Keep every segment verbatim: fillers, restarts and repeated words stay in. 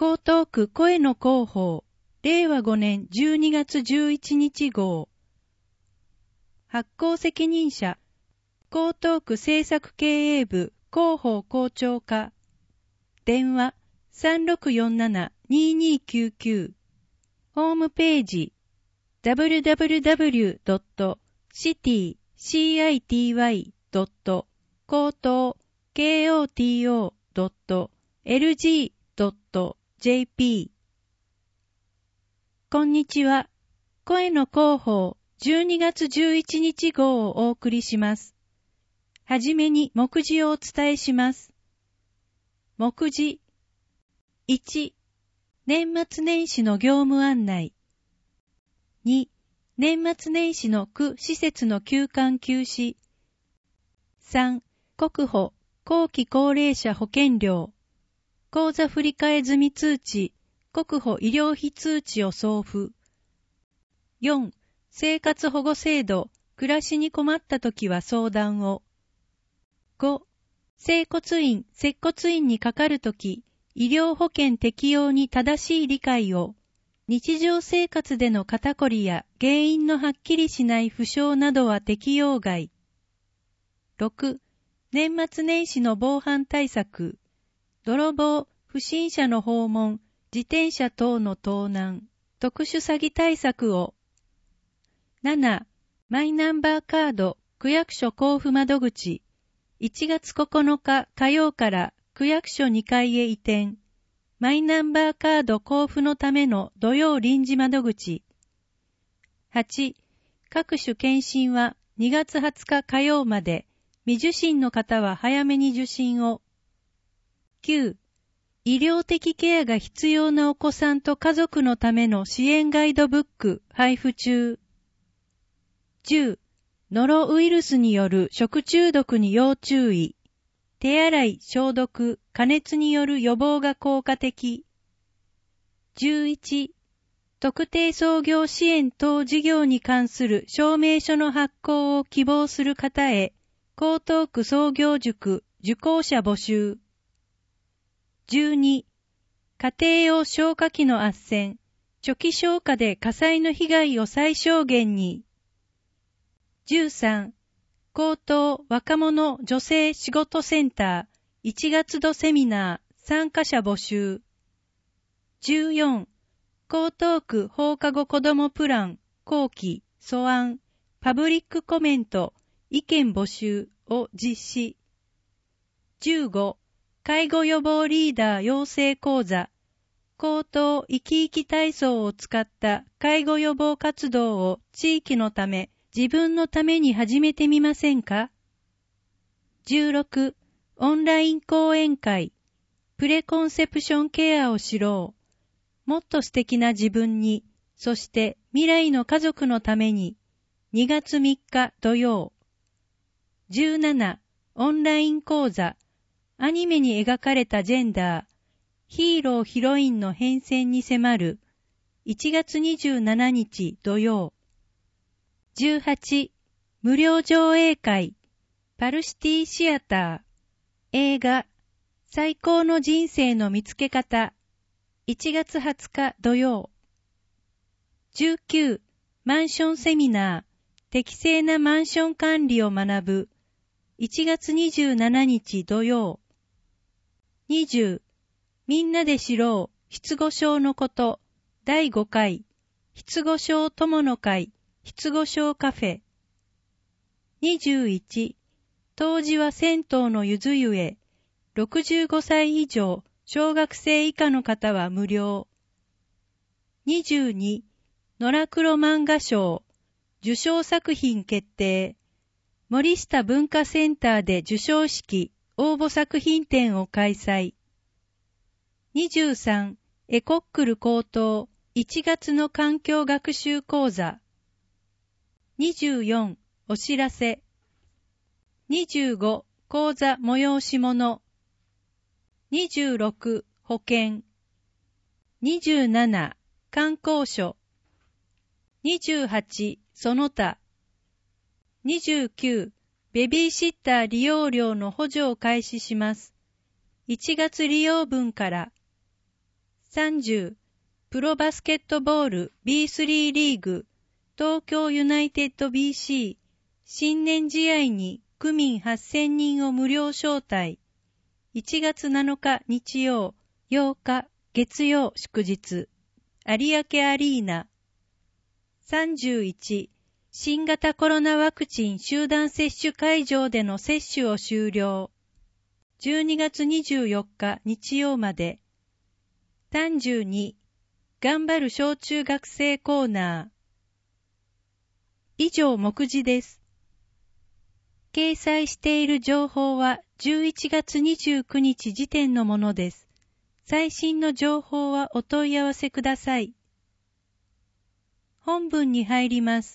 江東区声の広報、れいわごねんじゅうにがつじゅういちにち号。発行責任者、江東区政策経営部広報校長課。電話 さんろくよんななにーにーきゅうきゅう。ホームページ ダブリューダブリューダブリュードットシティドットコトードットエルジードットジェーピー。 こんにちは。声の広報じゅうにがつじゅういちにち号をお送りします。はじめに目次をお伝えします。目次いち、年末年始の業務案内。に、年末年始の区施設の休館休止。さん、国保後期高齢者保険料。口座振替済通知、国保医療費通知を送付。よん、生活保護制度、暮らしに困ったときは相談を。ご、整骨院、接骨院にかかるとき、医療保険適用に正しい理解を。日常生活での肩こりや原因のはっきりしない負傷などは適用外。ろく、年末年始の防犯対策。泥棒、不審者の訪問、自転車等の盗難、特殊詐欺対策を。なな、マイナンバーカード区役所交付窓口。いちがつここのか火曜から区役所にかいへ移転。マイナンバーカード交付のための土曜臨時窓口。はち、各種検診はにがつはつか火曜まで、未受診の方は早めに受診を。きゅう、医療的ケアが必要なお子さんと家族のための支援ガイドブック配布中。じゅう、ノロウイルスによる食中毒に要注意。手洗い、消毒、加熱による予防が効果的。じゅういち、特定創業支援等事業に関する証明書の発行を希望する方へ、江東区創業塾受講者募集。じゅうに、家庭用消火器の斡旋、初期消火で火災の被害を最小限に。じゅうさん、江東若者女性仕事センターいちがつどセミナー参加者募集。じゅうよん、江東区放課後子どもプラン後期素案パブリックコメント意見募集を実施。じゅうご、介護予防リーダー養成講座江東生き生き体操を使った介護予防活動を地域のため自分のために始めてみませんか？じゅうろく、オンライン講演会、プレコンセプションケアを知ろう。もっと素敵な自分に、そして未来の家族のために、にがつみっか土曜。じゅうなな、オンライン講座、アニメに描かれたジェンダー、ヒーローヒロインの変遷に迫る、いちがつにじゅうしちにち土曜。じゅうはち、無料上映会、パルシティシアター、映画、最高の人生の見つけ方、いちがつはつか土曜。じゅうきゅう、マンションセミナー、適正なマンション管理を学ぶ、いちがつにじゅうしちにち土曜。にじゅう、みんなで知ろう、失語症のこと、だいごかい、失語症友の会、失語症カフェ。にじゅういち、当時は銭湯のゆず湯へ、ろくじゅうごさい以上、小学生以下の方は無料。にじゅうに、野良黒漫画賞、受賞作品決定。森下文化センターで授賞式、応募作品展を開催。にじゅうさん、エコックル高等、いちがつの環境学習講座。にじゅうよん、お知らせ。にじゅうご、講座催し物。にじゅうろく、保険。にじゅうなな、観光所。にじゅうはち、その他。にじゅうきゅう、ベビーシッター利用料の補助を開始します。いちがつ利用分から。 さんじゅう、プロバスケットボール ビースリー リーグ、東京ユナイテッド ビーシー、新年試合に区民はっせんにんを無料招待。いちがつなのか日曜、ようか月曜祝日、有明アリーナ。さんじゅういち、新型コロナワクチン集団接種会場での接種を終了。じゅうにがつにじゅうよっか日曜まで。さんじゅうに、頑張る小中学生コーナー。以上目次です。掲載している情報はじゅういちがつにじゅうくにち時点のものです。最新の情報はお問い合わせください。本文に入ります。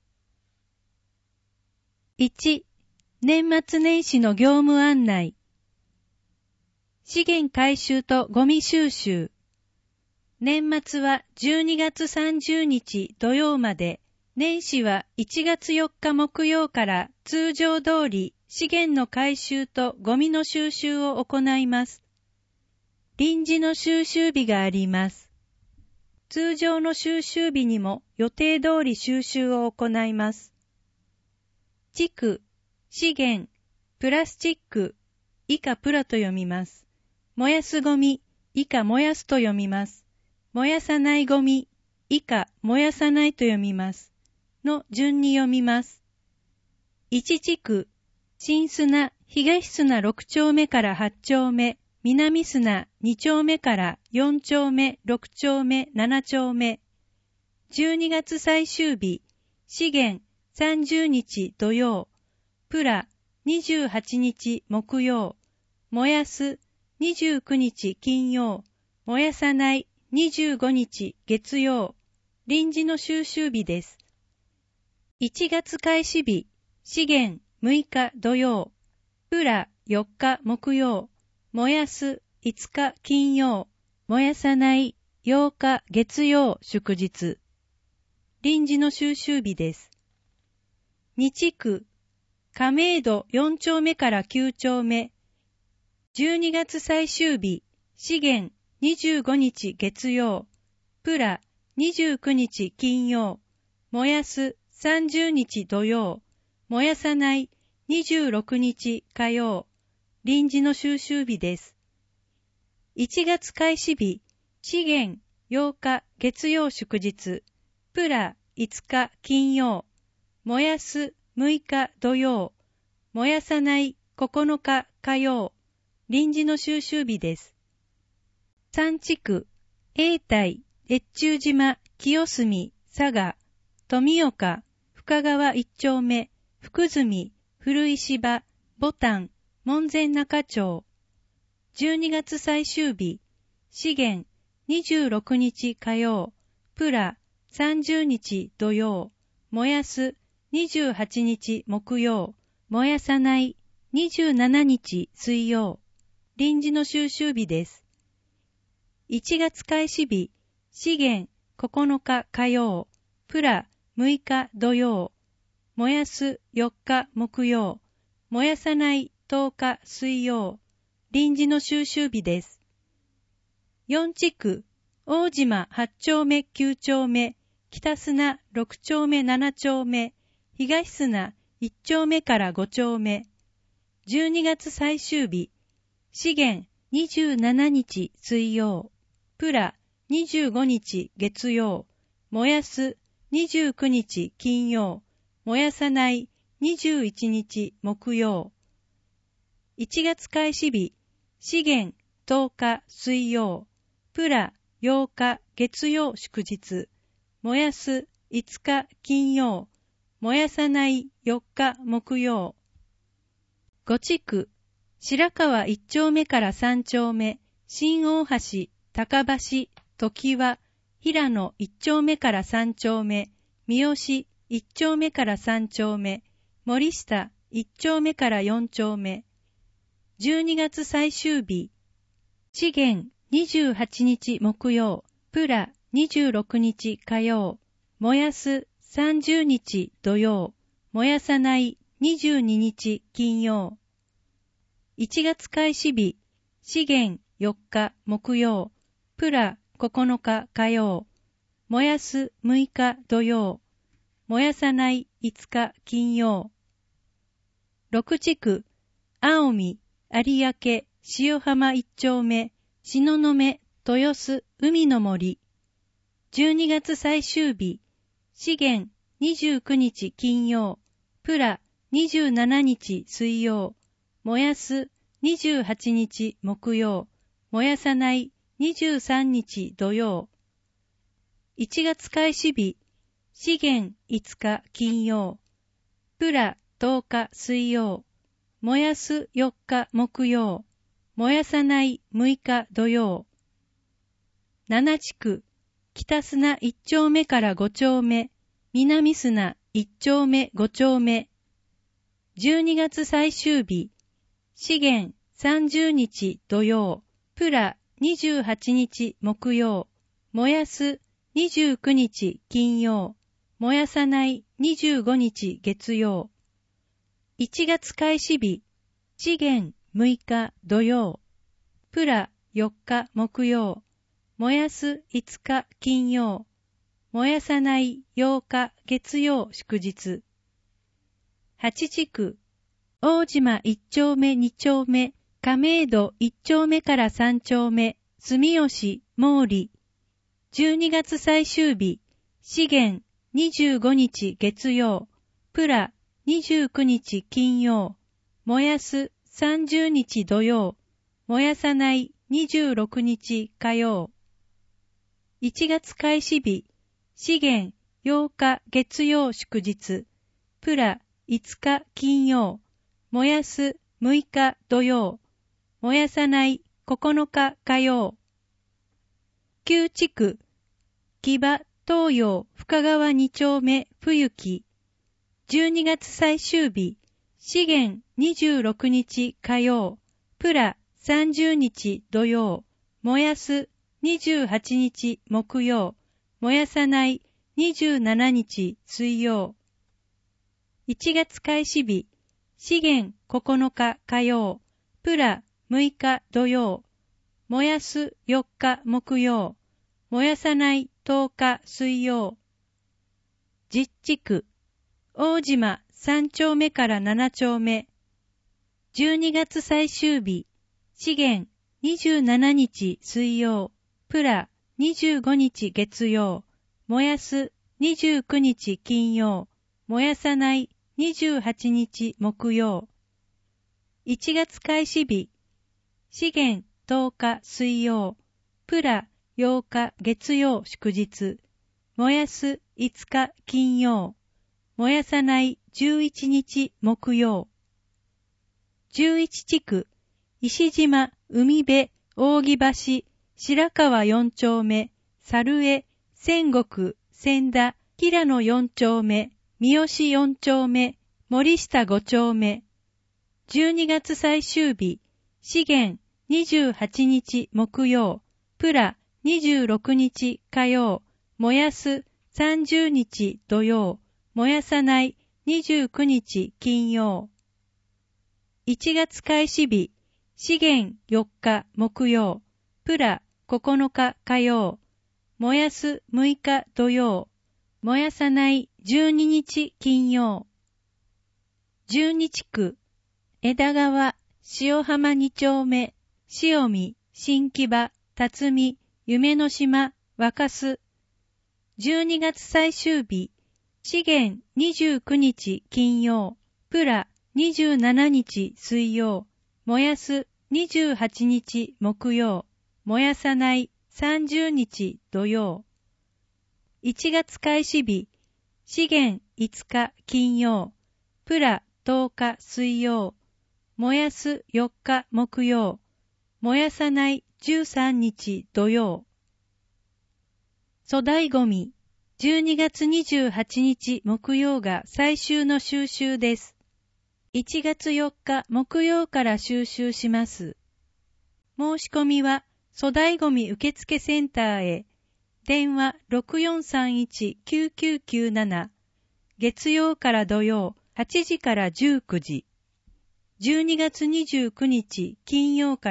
いち、年末年始の業務案内。資源回収とゴミ収集。年末はじゅうにがつさんじゅうにち土曜まで、年始はいちがつよっか木曜から通常通り資源の回収とゴミの収集を行います。臨時の収集日があります。通常の収集日にも予定通り収集を行います。地区、資源、プラスチック、以下プラと読みます。燃やすゴミ、以下燃やすと読みます。燃やさないゴミ、以下燃やさないと読みます。の順に読みます。いち地区、新砂、東砂ろくちょうめからはちちょうめ、南砂にちょうめからよんちょうめ、ろくちょうめ、ななちょうめ。じゅうにがつ最終日、資源さんじゅうにち土曜、プラにじゅうはちにち木曜、燃やすにじゅうくにち金曜、燃やさないにじゅうごにち月曜、臨時の収集日です。いちがつ開始日、資源むいか土曜、プラよっか木曜、燃やすいつか金曜、燃やさないようか月曜祝日、臨時の収集日です。に地区、亀戸よんちょうめからきゅうちょうめ、じゅうにがつ最終日、資源にじゅうごにち月曜、プラにじゅうくにち金曜、燃やすさんじゅうにち土曜、燃やさないにじゅうろくにち火曜、臨時の収集日です。いちがつ開始日、資源ようか月曜祝日、プラいつか金曜、燃やすむいか土曜、燃やさないここのか火曜、臨時の収集日です。さん地区、永代、越中島、清澄、佐賀、富岡、深川一丁目、福住、古石場、牡丹、門前仲町。じゅうにがつ最終日、資源にじゅうろくにち火曜、プラさんじゅうにち土曜、燃やすにじゅうはちにち木曜、燃やさないにじゅうしちにち水曜、臨時の収集日です。いちがつ開始日、資源ここのか火曜、プラむいか土曜、燃やすよっか木曜、燃やさないとおか水曜、臨時の収集日です。よん地区、大島はちちょうめきゅうちょうめ、北砂ろくちょうめななちょうめ、東砂いっちょうめからごちょうめ。じゅうにがつ最終日、資源にじゅうしちにち水曜、プラにじゅうごにち月曜、燃やすにじゅうくにち金曜、燃やさないにじゅういちにち木曜。いちがつ開始日、資源とおか水曜、プラようか月曜祝日、燃やすいつか金曜、燃やさないよっか木曜。ご地区、白川いっちょうめからさんちょうめ、新大橋、高橋、常盤、平野いっちょうめからさんちょうめ、三好いっちょうめからさんちょうめ、森下いっちょうめからよんちょうめ。じゅうにがつ最終日、資源にじゅうはちにち木曜、プラにじゅうろくにち火曜、燃やすさんじゅうにち土曜、燃やさないにじゅうににち金曜。いちがつ開始日、資源よっか木曜、プラここのか火曜、燃やすむいか土曜、燃やさないいつか金曜。六地区、青海、有明、塩浜一丁目、東雲、豊洲、海の森。じゅうにがつ最終日、資源にじゅうくにち金曜、プラにじゅうしちにち水曜、燃やすにじゅうはちにち木曜、燃やさないにじゅうさんにち土曜。いちがつ開始日、資源いつか金曜、プラとおか水曜、燃やすよっか木曜、燃やさないむいか土曜。七地区、北砂いっ丁目からご丁目、南砂いっ丁目ご丁目。じゅうにがつ最終日、資源さんじゅうにち土曜、プラにじゅうはちにち木曜、燃やすにじゅうくにち金曜、燃やさないにじゅうごにち月曜。いちがつ開始日、資源むいか土曜、プラよっか木曜、燃やすいつか金曜、燃やさないようか月曜祝日。八地区、大島いっ丁目に丁目、亀戸いっ丁目からさん丁目、住吉、毛利。じゅうにがつ最終日、資源にじゅうごにち月曜、プラにじゅうくにち金曜、燃やすさんじゅうにち土曜、燃やさないにじゅうろくにち火曜。いちがつ開始日、資源ようか月曜祝日、プラいつか金曜、燃やすむいか土曜、燃やさないここのか火曜。旧地区、木場東洋深川に丁目冬木。じゅうにがつ最終日、資源にじゅうろくにち火曜、プラさんじゅうにち土曜、燃やすにじゅうはちにち木曜、燃やさないにじゅうしちにち水曜。いちがつ開始日、資源ここのか火曜、プラむいか土曜、燃やすよっか木曜、燃やさないとおか水曜。実地区、大島さん丁目からなな丁目。じゅうにがつ最終日、資源にじゅうしちにち水曜、プラにじゅうごにち月曜、燃やすにじゅうくにち金曜、燃やさないにじゅうはちにち木曜。いちがつ開始日、資源とおか水曜、プラようか月曜祝日、燃やすいつか金曜、燃やさないじゅういちにち木曜。じゅういち地区、石島、海辺、扇橋、白川よん丁目、猿江、仙石、千田、平野よん丁目、三好よん丁目、森下ご丁目。じゅうにがつ最終日、資源にじゅうはちにち木曜、プラにじゅうろくにち火曜、燃やすさんじゅうにち土曜、燃やさないにじゅうくにち金曜。いちがつ開始日、資源よっか木曜、プラここのか火曜、燃やすむいか土曜、燃やさないじゅうににち金曜。じゅうに地区、枝川、塩浜に丁目、塩見、新木場、辰巳、夢の島、若洲。じゅうにがつ最終日、資源にじゅうくにち金曜、プラにじゅうしちにち水曜、燃やすにじゅうはちにち木曜、燃やさないさんじゅうにち土曜。いちがつ開始日、資源いつか金曜、プラとおか水曜、燃やすよっか木曜、燃やさないじゅうさんにち土曜。粗大ごみ、じゅうにがつにじゅうはちにち木曜が最終の収集です。いちがつよっか木曜から収集します。申し込みは粗大ごみ受付センターへ。電話 ろくよんさんいちきゅうきゅうきゅうなな。月曜から土曜はちじからじゅうくじ。じゅうにがつにじゅうくにち金曜から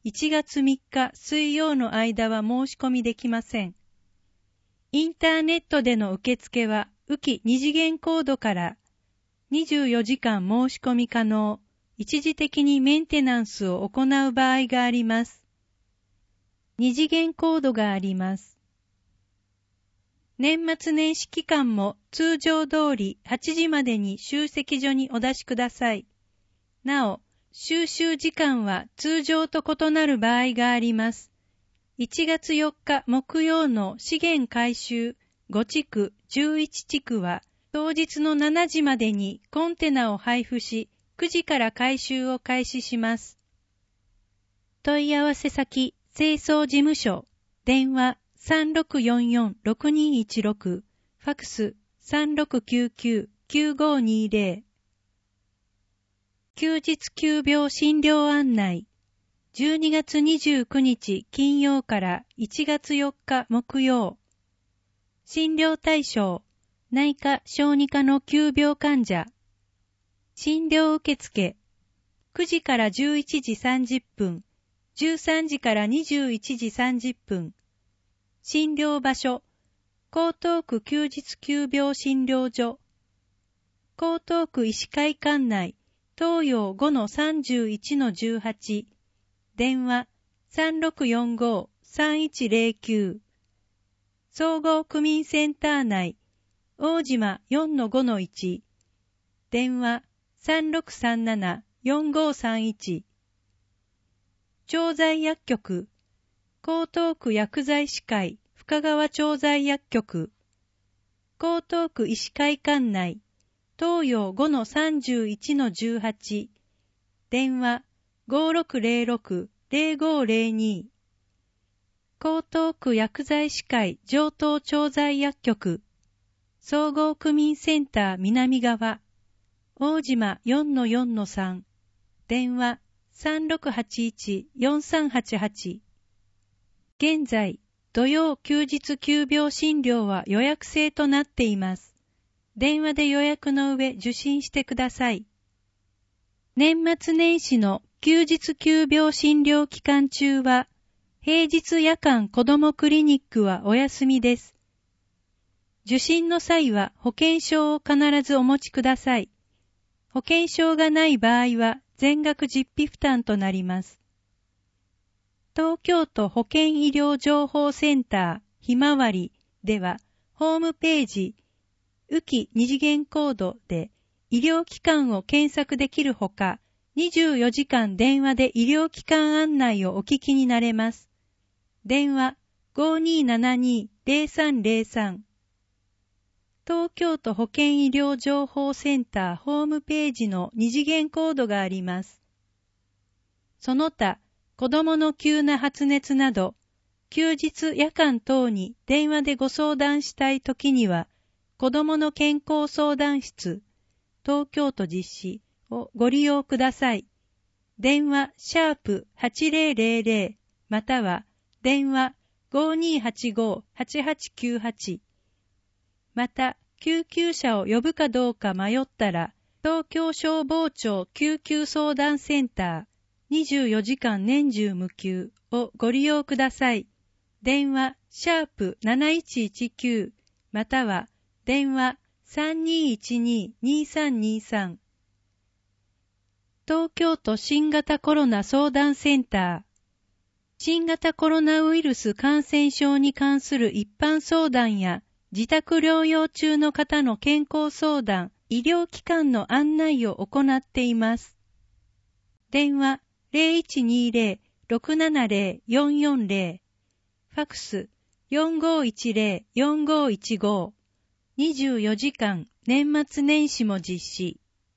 いちがつみっか水曜の間は申し込みできません。インターネットでの受付は、浮き二次元コードからにじゅうよじかん申し込み可能、一時的にメンテナンスを行う場合があります。二次元コードがあります。年末年始期間も通常通りはちじまでに集積所にお出しください。なお、収集時間は通常と異なる場合があります。いちがつよっか木曜の資源回収ごちくじゅういちちくは当日のしちじまでにコンテナを配布し、くじから回収を開始します。問い合わせ先、清掃事務所、電話 さんろくよんよんろくにいちろく、ファクス さんろくきゅうきゅうきゅうごにぜろ。休日急病診療案内。じゅうにがつにじゅうくにち金曜からいちがつよっか木曜。診療対象、内科小児科の急病患者。診療受付、くじからじゅういちじさんじゅっぷん、じゅうさんじからにじゅういちじさんじゅっぷん。診療場所、江東区休日急病診療所。江東区医師会館内、東洋 ごのさんじゅういちのじゅうはち。電話 さんろくよんごさんいちぜろきゅう。総合区民センター内、大島 よんのごのいち。電話 さんろくさんななよんごさんいち。調剤薬局、江東区薬剤師会深川調剤薬局。江東区医師会館内、東洋 ごのさんじゅういちのじゅうはち。電話ごろくぜろろくぜろごぜろに。江東区薬剤師会上東調剤薬局。総合区民センター南側。大島 よんのよんのさん。電話さんろくはちいちよんさんはちはち。現在、土曜休日急病診療は予約制となっています。電話で予約の上受診してください。年末年始の休日急病診療期間中は、平日夜間子どもクリニックはお休みです。受診の際は保険証を必ずお持ちください。保険証がない場合は全額実費負担となります。東京都保健医療情報センターひまわりでは、ホームページ、浮き二次元コードで医療機関を検索できるほか、にじゅうよじかん電話で医療機関案内をお聞きになれます。電話 ごにーななにーぜろさんぜろさん。東京都保健医療情報センターホームページの二次元コードがあります。その他、子供の急な発熱など、休日夜間等に電話でご相談したいときには、子供の健康相談室、東京都実施をご利用ください。電話シャープはちぜろぜろぜろまたは電話 ごにーはちごはちはちきゅうはち。また、救急車を呼ぶかどうか迷ったら、東京消防庁救急相談センターにじゅうよじかん年中無休をご利用ください。電話シャープなないちいちきゅうまたは電話さんにーいちにーにーさんにーさん。東京都新型コロナ相談センター。新型コロナウイルス感染症に関する一般相談や自宅療養中の方の健康相談、医療機関の案内を行っています。電話ぜろいちにーぜろろくななぜろよんよんぜろ。ファクスよんごいちぜろよんごいちご。にじゅうよじかん年末年始も実施。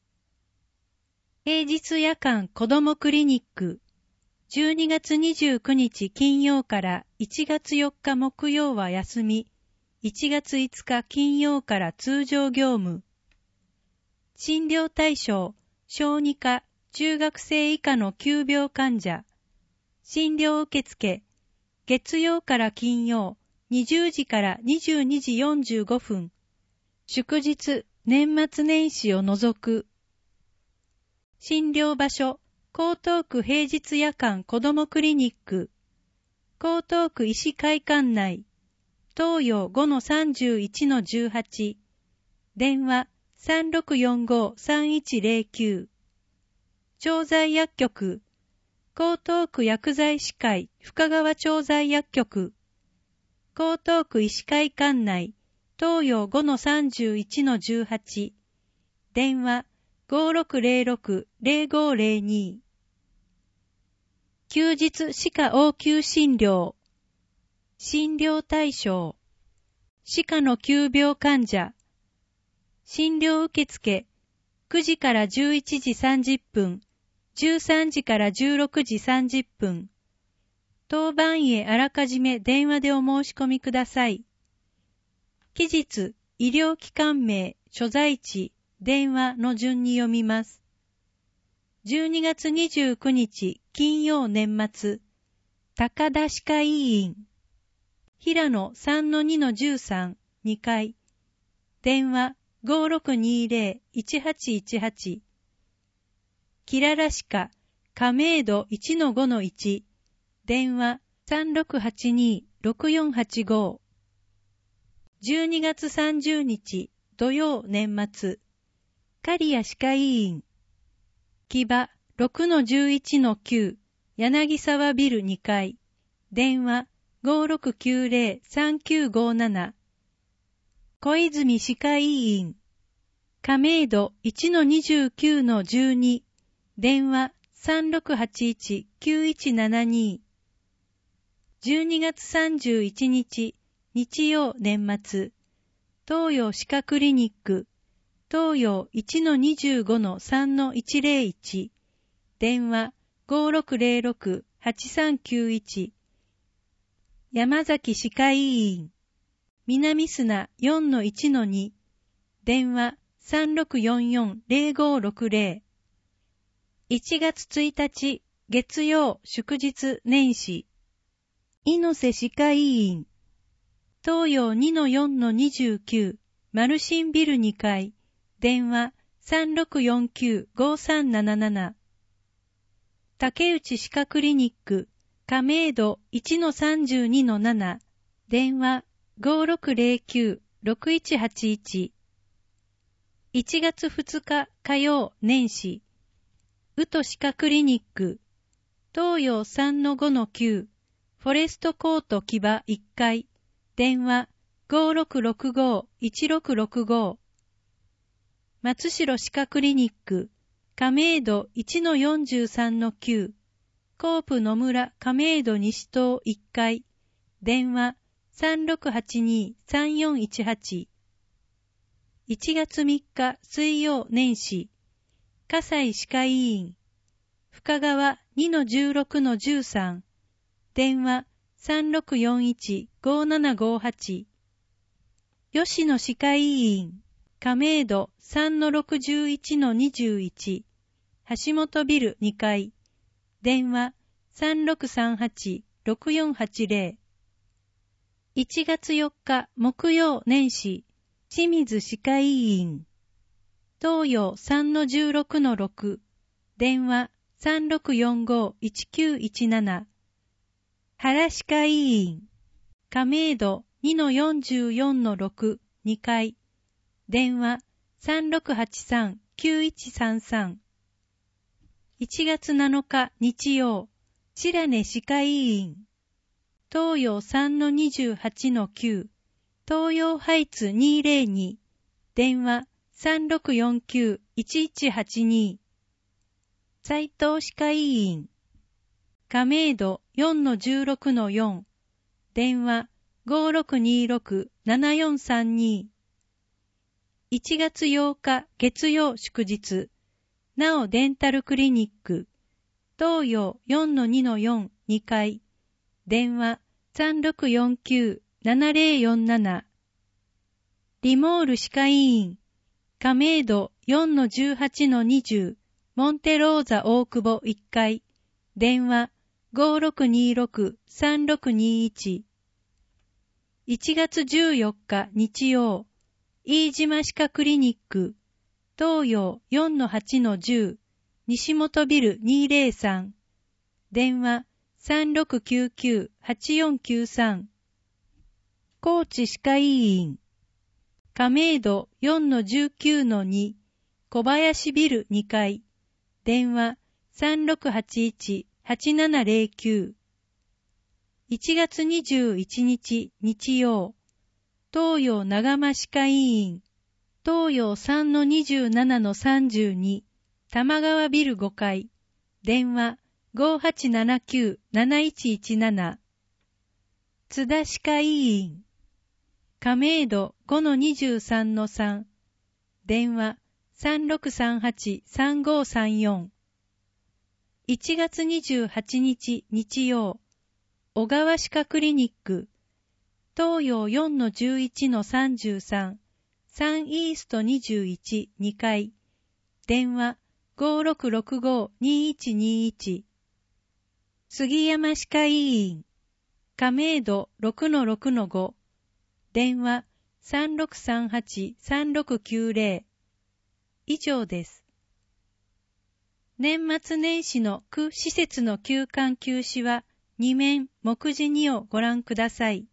平日夜間子どもクリニック。じゅうにがつにじゅうくにち金曜からいちがつよっか木曜は休み。いちがついつか金曜から通常業務。診療対象、小児科、中学生以下の急病患者。診療受付、月曜から金曜、にじゅうじからにじゅうにじよんじゅうごふん。祝日、年末年始を除く。診療場所、 江東区平日夜間子どもクリニック、江東区医師会館内、東洋 ごのさんじゅういちのじゅうはち、電話 さんろくよんご さんいちゼロきゅう、調剤薬局、江東区薬剤師会深川調剤薬局、江東区医師会館内、東洋 ごのさんじゅういちのじゅうはち、電話 ごろくゼロろく ゼロごゼロに。休日歯科応急診療、診療対象、歯科の急病患者、診療受付、くじからじゅういちじさんじゅっぷん、じゅうさんじからじゅうろくじさんじゅっぷん。当番へあらかじめ電話でお申し込みください。期日、医療機関名、所在地、電話の順に読みます。じゅうにがつにじゅうくにち金曜年末、高田歯科医院、平野 さんのにのじゅうさん、にかい、電話 ごろくにゼロ いちはちいちはち、キララ歯科、亀戸 いちのごのいち、電話 さんろくはちに ろくよんはちご。じゅうにがつさんじゅうにち土曜年末、刈谷歯科医院、木場 ろくのじゅういちのきゅう、柳沢ビルにかい、電話 ごろくきゅうゼロ さんきゅうごなな。小泉歯科医院、亀戸 いちのにじゅうきゅうのじゅうに、電話 さんろくはちいち きゅういちななに。じゅうにがつさんじゅういちにち日曜年末、東洋歯科クリニック、東洋 いちのにじゅうごのさんのいちゼロいち、電話 ごろくゼロろく はちさんきゅういち。山崎歯科医院、南砂 よんのいちのに、電話 さんろくよんよん ゼロごろくゼロ。いちがつついたち月曜祝日年始、猪瀬歯科医院、東洋 にのよんのにじゅうきゅう、マルシンビルにかい、電話 さんろくよんきゅう ごさんなななな。竹内歯科クリニック、亀戸 いちのさんじゅうにのなな、電話 ごろくゼロきゅう ろくいちはちいち。いちがつふつか火曜年始、宇都歯科クリニック、東洋 さんのごのきゅう、フォレストコート木場いっかい、電話 ごろくろくご いちろくろくご。松代歯科クリニック、亀戸 いちのよんじゅうさんのきゅう、コープ野村亀戸西棟いっかい、電話 さんろくはちに さんよんいちはち。いちがつみっか水曜年始、葛西歯科医院、深川 にのじゅうろくのじゅうさん、電話 さんろくよんいち ごななごはち。吉野歯科医院、亀戸 さんのろくいちのにじゅういち、橋本ビルにかい、電話 さんろくさんはち ろくよんはちゼロ。いちがつよっか木曜年始、清水歯科医院、東洋 さんのじゅうろくのろく、電話 さんろくよんご いちきゅういちなな。原歯科医院、亀戸 にのよんじゅうよんのろく、にかい、電話 さんろくはちさん きゅういちさんさん。いちがつなのか日曜、白根歯科医院、東洋 さんのにじゅうはちのきゅう、東洋ハイツにぜろに、電話 さんろくよんきゅう いちいちはちに。斉藤歯科医院、亀戸 よんのじゅうろくのよん、電話 ごろくにろく ななよんさんに。いちがつようか月曜祝日、なおデンタルクリニック、東洋 よんのにのよん、にかい、電話 さんろくよんきゅう ななゼロよんなな。リモール歯科医院、亀戸 よんのじゅうはちのにじゅう、モンテローザ大久保いっかい、電話 ごろくにろく さんろくにいち。いちがつじゅうよっか日曜、飯島歯科クリニック、東洋 よんのはちのじゅう、 西本ビルにひゃくさん、電話 さんろくきゅうきゅう はちよんきゅうさん。高知歯科医院、亀戸 よんのじゅうきゅうのに、小林ビルにかい、電話 さんろくはちいち はちななぜろきゅう。いちがつにじゅういちにち日曜、東洋長間歯科医院、東洋 さんのにじゅうななのさんじゅうに、玉川ビルごかい、電話 ごはちななきゅう なないちいちなな。津田歯科医院、亀戸 ごのにじゅうさんのさん、電話 さんろくさんはち さんごさんよん。いちがつにじゅうはちにち日曜、小川歯科クリニック、東洋 よんのじゅういちのさんじゅうさん、さんイーストにじゅういち、にかい、電話 ごろくろくご にいちにいち。杉山歯科医院、亀戸 ろくのろくのご、電話 さんろくさんはち さんろくきゅうぜろ。以上です。年末年始の区施設の休館休止はに面目次にをご覧ください。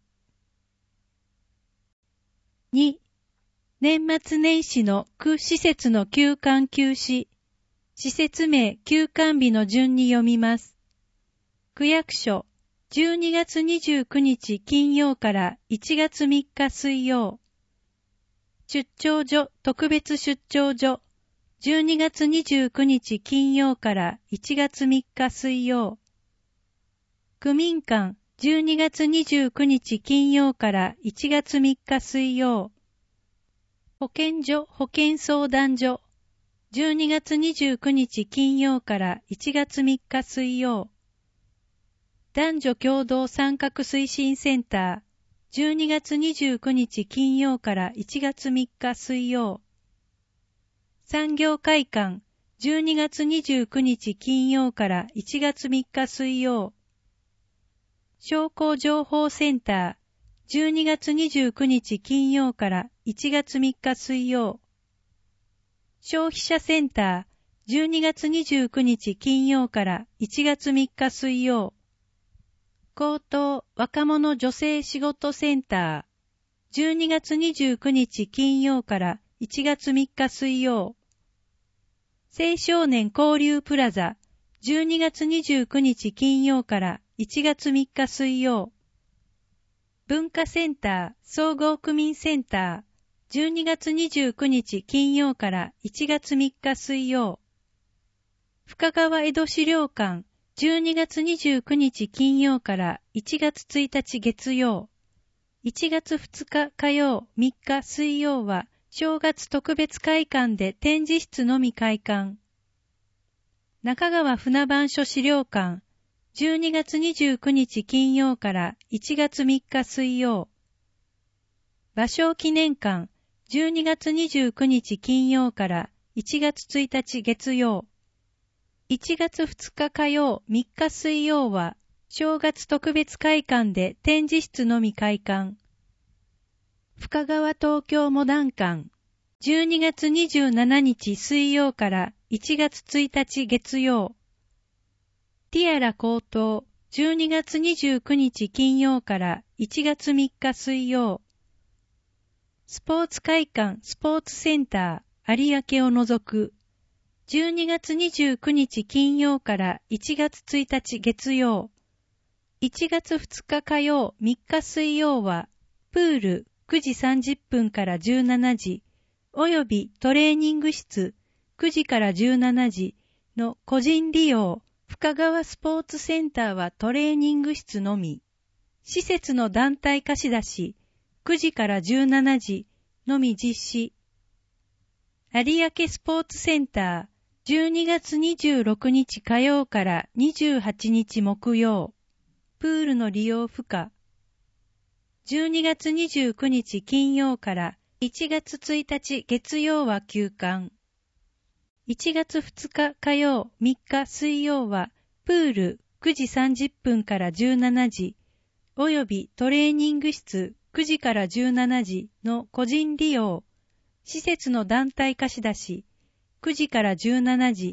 に、年末年始の区施設の休館休止、施設名休館日の順に読みます。区役所、じゅうにがつにじゅうくにち金曜からいちがつみっか水曜。出張所特別出張所、じゅうにがつにじゅうくにち金曜からいちがつみっか水曜。区民館、じゅうにがつにじゅうくにち金曜からいちがつみっか水曜。保健所保健相談所、じゅうにがつにじゅうくにち金曜からいちがつみっか水曜。男女共同参画推進センター、じゅうにがつにじゅうくにち金曜からいちがつみっか水曜。産業会館、じゅうにがつにじゅうくにち金曜からいちがつみっか水曜。商工情報センター、じゅうにがつにじゅうくにち金曜からいちがつみっか水曜。消費者センター、じゅうにがつにじゅうくにち金曜からいちがつみっか水曜。高等若者女性仕事センター、じゅうにがつにじゅうくにち金曜からいちがつみっか水曜。青少年交流プラザ、じゅうにがつにじゅうくにち金曜からいちがつみっか水曜。文化センター総合区民センター、じゅうにがつにじゅうくにち金曜からいちがつみっか水曜。深川江戸資料館、じゅうにがつにじゅうくにち金曜からいちがつついたち月曜。いちがつふつか火曜、みっか水曜は正月特別会館で展示室のみ開館。中川船番所資料館、じゅうにがつにじゅうくにち金曜からいちがつみっか水曜。芭蕉記念館、じゅうにがつにじゅうくにち金曜からいちがつついたち月曜。いちがつふつか火曜、みっか水曜は正月特別会館で展示室のみ開館。深川東京モダン館、じゅうにがつにじゅうしちにち水曜からいちがつついたち月曜。ティアラ高等、じゅうにがつにじゅうくにち金曜からいちがつみっか水曜。スポーツ会館スポーツセンター有明を除く、じゅうにがつにじゅうくにち金曜からいちがつついたち月曜。いちがつふつか火曜、みっか水曜は、プールくじさんじゅっぷんからじゅうしちじ、およびトレーニング室くじからじゅうしちじの個人利用。深川スポーツセンターはトレーニング室のみ。施設の団体貸し出しくじからじゅうしちじのみ実施。有明スポーツセンター、じゅうにがつにじゅうろくにち火曜からにじゅうはちにち木曜。プールの利用不可。じゅうにがつにじゅうくにち金曜からいちがつついたち月曜は休館。いちがつふつか火曜、みっか水曜はプールくじさんじゅっぷんからじゅうしちじ、およびトレーニング室くじからじゅうしちじの個人利用。施設の団体貸し出しくじからじゅうしちじ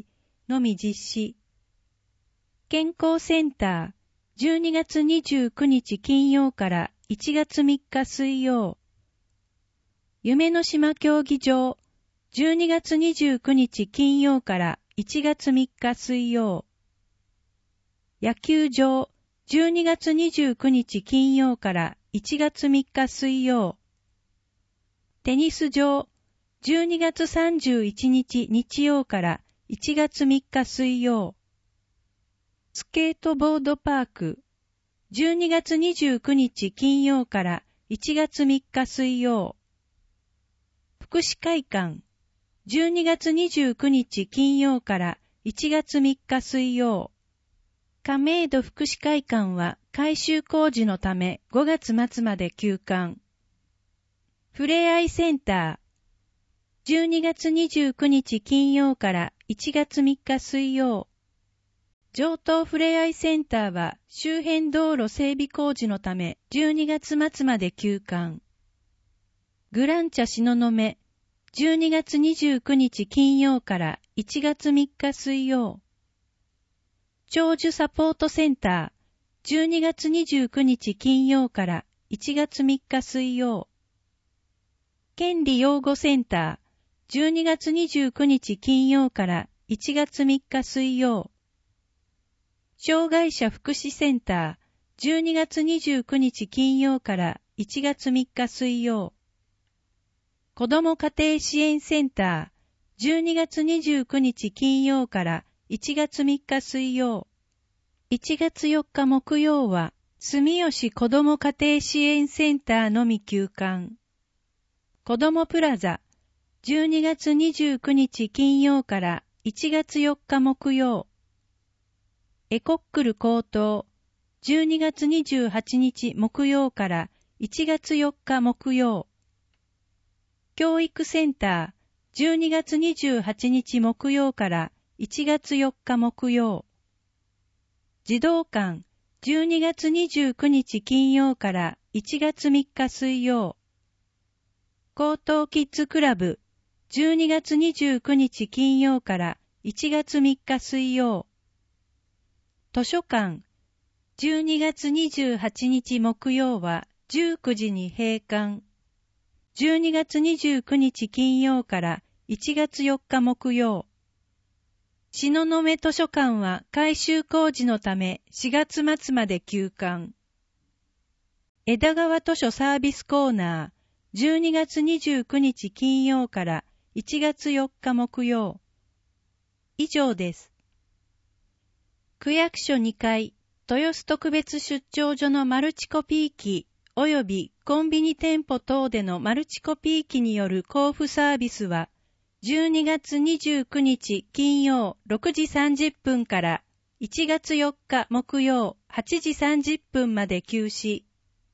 のみ実施。健康センター、じゅうにがつにじゅうくにち金曜からいちがつみっか水曜。夢の島競技場、じゅうにがつにじゅうくにち金曜からいちがつみっか水曜。野球場、じゅうにがつにじゅうくにち金曜からいちがつみっか水曜。テニス場、じゅうにがつさんじゅういちにち日曜からいちがつみっか水曜。スケートボードパーク、じゅうにがつにじゅうくにち金曜からいちがつみっか水曜。福祉会館、じゅうにがつにじゅうくにち金曜からいちがつみっか水曜。亀戸福祉会館は改修工事のためごがつ末まで休館。ふれあいセンター、じゅうにがつにじゅうくにち金曜からいちがつみっか水曜。城東ふれあいセンターは周辺道路整備工事のためじゅうにがつ末まで休館。グランチャ東雲、じゅうにがつにじゅうくにち金曜からいちがつみっか水曜。長寿サポートセンター、じゅうにがつにじゅうくにち金曜からいちがつみっか水曜。権利養護センター、じゅうにがつにじゅうくにち金曜からいちがつみっか水曜。障害者福祉センター、じゅうにがつにじゅうくにち金曜からいちがつみっか水曜。子ども家庭支援センター、じゅうにがつにじゅうくにち金曜からいちがつみっか水曜。いちがつよっか木曜は、住吉子ども家庭支援センターのみ休館。子どもプラザ、じゅうにがつにじゅうくにち金曜からいちがつよっか木曜。エコックル高等、じゅうにがつにじゅうはちにち木曜からいちがつよっか木曜。教育センター、じゅうにがつにじゅうはちにち木曜からいちがつよっか木曜。児童館、じゅうにがつにじゅうくにち金曜からいちがつみっか水曜。高等キッズクラブ、じゅうにがつにじゅうくにち金曜からいちがつみっか水曜。図書館、じゅうにがつにじゅうはちにち木曜はじゅうくじに閉館。じゅうにがつにじゅうくにち金曜からいちがつよっか木曜。東雲図書館は改修工事のためしがつ末まで休館。枝川図書サービスコーナー、じゅうにがつにじゅうくにち金曜からいちがつよっか木曜。以上です。区役所にかい、豊洲特別出張所のマルチコピー機及びコンビニ店舗等でのマルチコピー機による交付サービスは、じゅうにがつにじゅうくにち金曜ろくじさんじゅっぷんからいちがつよっか木曜はちじさんじゅっぷんまで休止。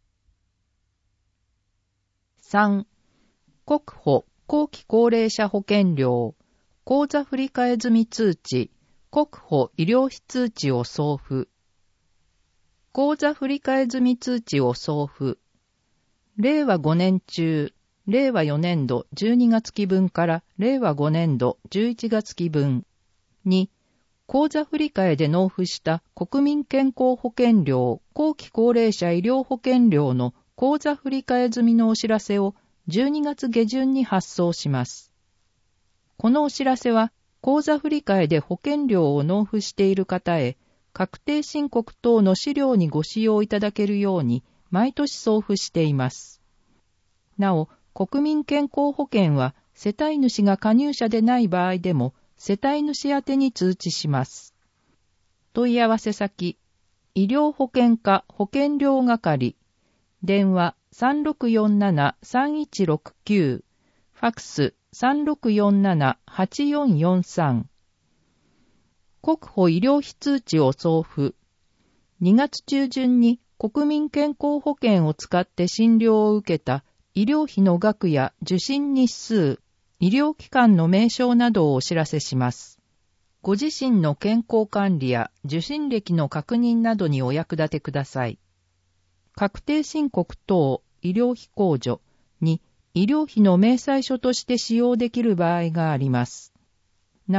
さん. 国保後期高齢者保険料口座振替済み通知国保医療費通知を送付。口座振替済み通知を送付。れいわごねん中、れいわよねんどじゅうにがつ期分かられいわごねんどじゅういちがつ期分に、口座振替で納付した国民健康保険料後期高齢者医療保険料の口座振替済みのお知らせをじゅうにがつ下旬に発送します。このお知らせは、口座振替で保険料を納付している方へ、確定申告等の資料にご使用いただけるように、毎年送付しています。なお、国民健康保険は、世帯主が加入者でない場合でも、世帯主宛てに通知します。問い合わせ先、医療保険課保険料係、電話 さんろくよんななさんいちろくきゅう、ファクス さんろくよんななはちよんよんさん。国保医療費通知を送付。にがつ中旬に国民健康保険を使って診療を受けた医療費の額や受診日数、医療機関の名称などをお知らせします。ご自身の健康管理や受診歴の確認などにお役立てください。確定申告等医療費控除に医療費の明細書として使用できる場合があります。なお、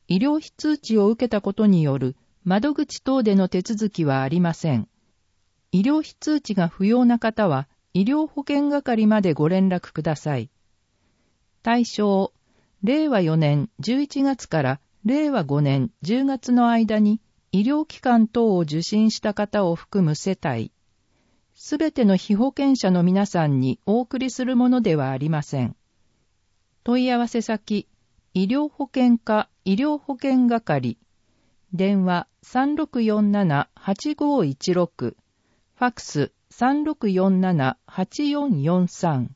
医療費通知を受けたことによる窓口等での手続きはありません。医療費通知が不要な方は、医療保険係までご連絡ください。対象、れいわよねんじゅういちがつかられいわごねんじゅうがつの間に医療機関等を受診した方を含む世帯、すべての被保険者の皆さんにお送りするものではありません。問い合わせ先、医療保険課医療保険係、電話 さんろくよんななはちごいちろく、ファックス さんろくよんななはちよんよんさん。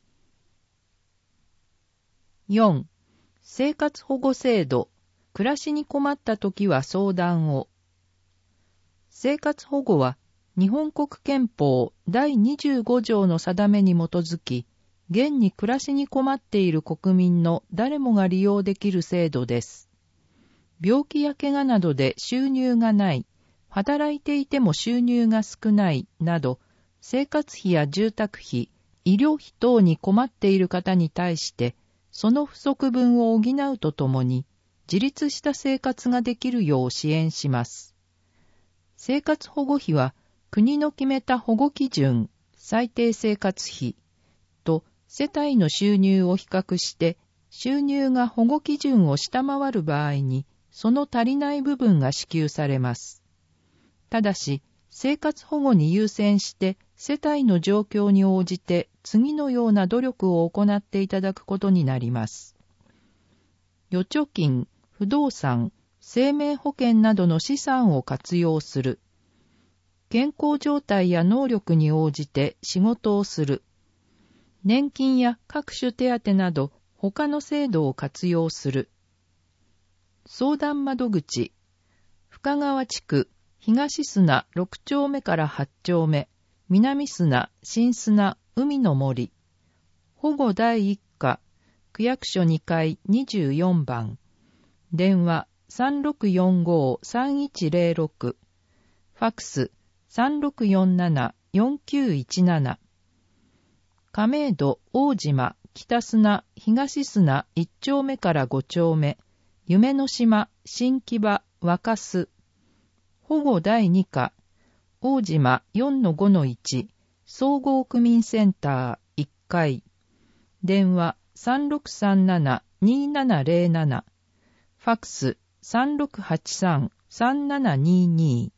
よん. 生活保護制度、暮らしに困ったときは相談を。生活保護は日本国憲法だいにじゅうごじょうの定めに基づき、現に暮らしに困っている国民の誰もが利用できる制度です。病気や怪我などで収入がない、働いていても収入が少ないなど、生活費や住宅費、医療費等に困っている方に対して、その不足分を補うとともに、自立した生活ができるよう支援します。生活保護費は、国の決めた保護基準、最低生活費と世帯の収入を比較して、収入が保護基準を下回る場合に、その足りない部分が支給されます。ただし、生活保護に優先して世帯の状況に応じて次のような努力を行っていただくことになります。預貯金、不動産、生命保険などの資産を活用する。健康状態や能力に応じて仕事をする。年金や各種手当など他の制度を活用する。相談窓口、深川地区、東砂ろくちょうめからはちちょうめ、南砂、新砂、海の森。保護だいいっか、区役所にかいにじゅうよんばん。電話 さんろくよんご さんいちぜろろく。ファックス さんろくよんなな よんきゅういちなな。亀戸、大島、北砂、東砂いっちょうめからごちょうめ、夢の島、新木場、若洲。保護だいにか、大島 よんのごのいち、総合区民センターいっかい。電話 さんろくさんなな にななぜろなな。ファックス さんろくはちさん さんななにに。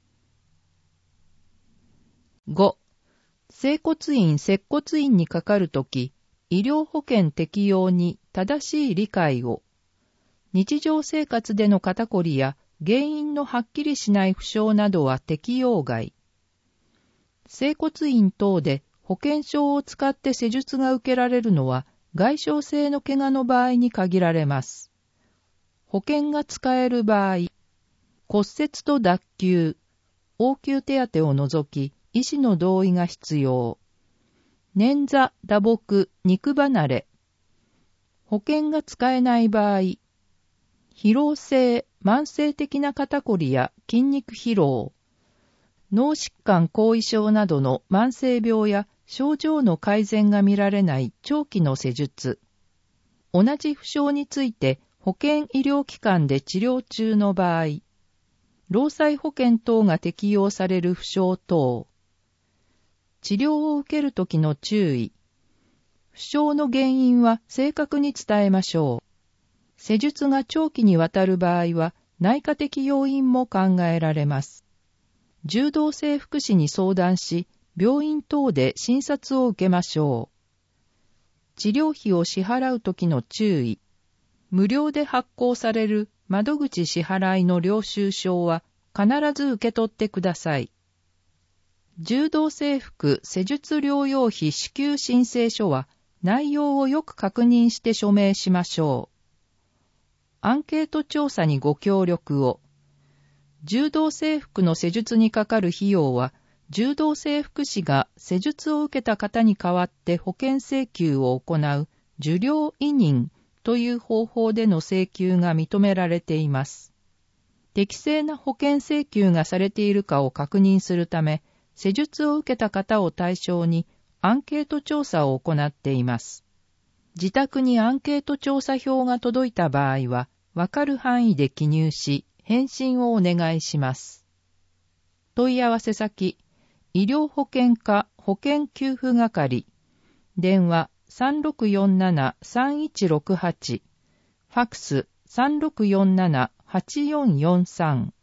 ご. 整骨院・接骨院にかかるとき、医療保険適用に正しい理解を。日常生活での肩こりや原因のはっきりしない負傷などは適用外。整骨院等で保険証を使って施術が受けられるのは外傷性の怪我の場合に限られます。保険が使える場合、骨折と脱臼、応急手当を除き医師の同意が必要。捻挫、打撲、肉離れ。保険が使えない場合、疲労性、慢性的な肩こりや筋肉疲労、脳疾患後遺症などの慢性病や症状の改善が見られない長期の施術、同じ負傷について保健医療機関で治療中の場合、労災保険等が適用される負傷等、治療を受けるときの注意、負傷の原因は正確に伝えましょう。施術が長期にわたる場合は内科的要因も考えられます。柔道整復師に相談し、病院等で診察を受けましょう。治療費を支払うときの注意。無料で発行される窓口支払いの領収書は必ず受け取ってください。柔道整復施術療養費支給申請書は内容をよく確認して署名しましょう。アンケート調査にご協力を。柔道整復の施術にかかる費用は、柔道整復師が施術を受けた方に代わって保険請求を行う受領委任という方法での請求が認められています。適正な保険請求がされているかを確認するため、施術を受けた方を対象にアンケート調査を行っています。自宅にアンケート調査票が届いた場合は、 わかる範囲で記入し、返信をお願いします。問い合わせ先、医療保険課保険給付係、電話 さんろくよんななさんいちろくはち、ファックス さんろくよんななはちよんよんさん。